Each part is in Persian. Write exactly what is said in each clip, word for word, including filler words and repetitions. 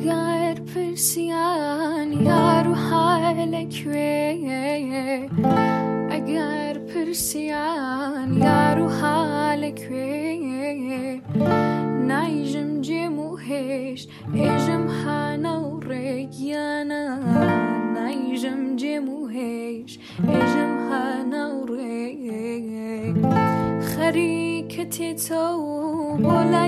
اگر پرسیان یارو حالک وی اگر پرسیان یارو حالک وی نایجم جمو هش اجم هانو رگیانا نایجم جمو هش اجم هانو رگ خریکتی تو بولا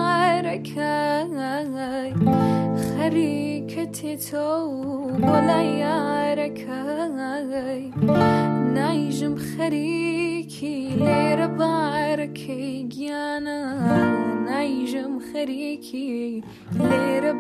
یارکای خریکتی تو بولا یارکای نایجم خریکی لیر بارکی گیانا نایجم خریکی لیر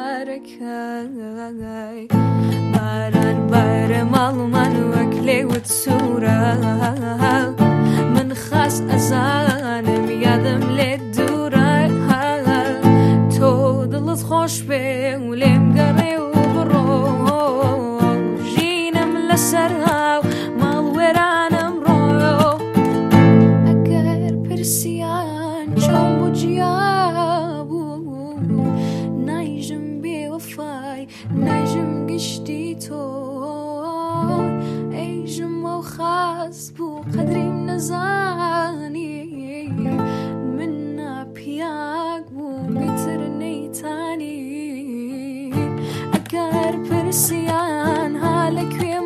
بارکای باران بارم آلمان وکلی و تسورا من خاص ازانم یادم لدورا تو دلت خوش به ولیم گره و برو جینم لسرها مال ورانم رو اگر پرسیان چون بجیابو نایجم بی وفای نایجم گشتی تو ایجم و خاص بو قدریم نزانی من پیاک بو بیتر نیتانی اگر پرسیان حالک وی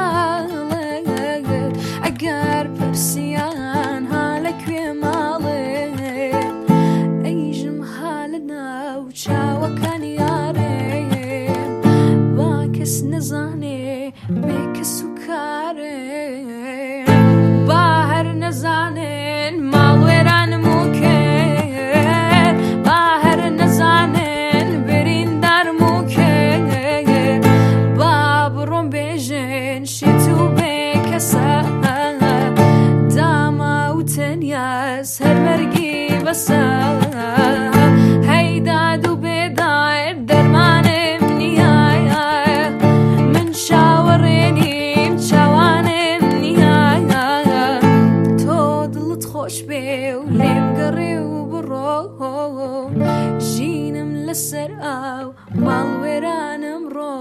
ماله اگر پرسیان حالک وی ماله ایجم حالنا و چاوکان یاره با کس نزانه بکس و کاره باهر نزانن مال وران موکر باهر نزانن برین در موکر بابرون بیجن شیتو بکسا داما و تنیاز هر مرگی بسا هیداد و بیدار درمانم نیای من شاورینیم چوانم نیای تو دلت خوش به ولیم گره و برو جینم لسر او مال ورانم رو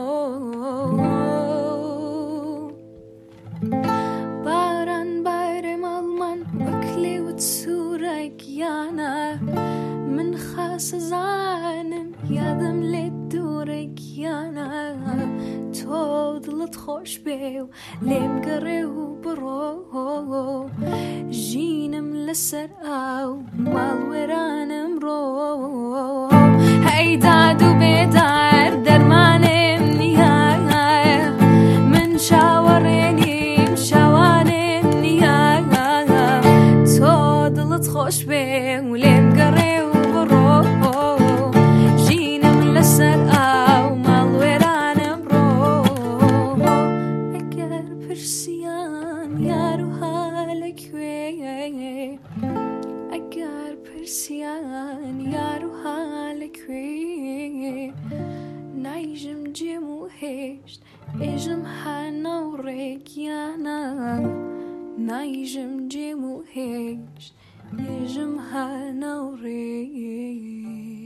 باران بارم آلمان وکلی و تسورک یانا من خاص زانم یادم لدورک یانا تو دلت خوش به ولیم گره و برو جینم لسر او مال ورانم رو هیداد و بیدار درمانم نیای من شاورینیم شوانم نیای تو دلت خوش به ولیم گره و برو جینم لسر او مال ورانم رو اگر پرسیان یارو حالک وی اگر پرسیان یارو حالک وی نایجم جمو هشت اجم هانو رگیانا نایجم جمو هشت اجم هانو رگ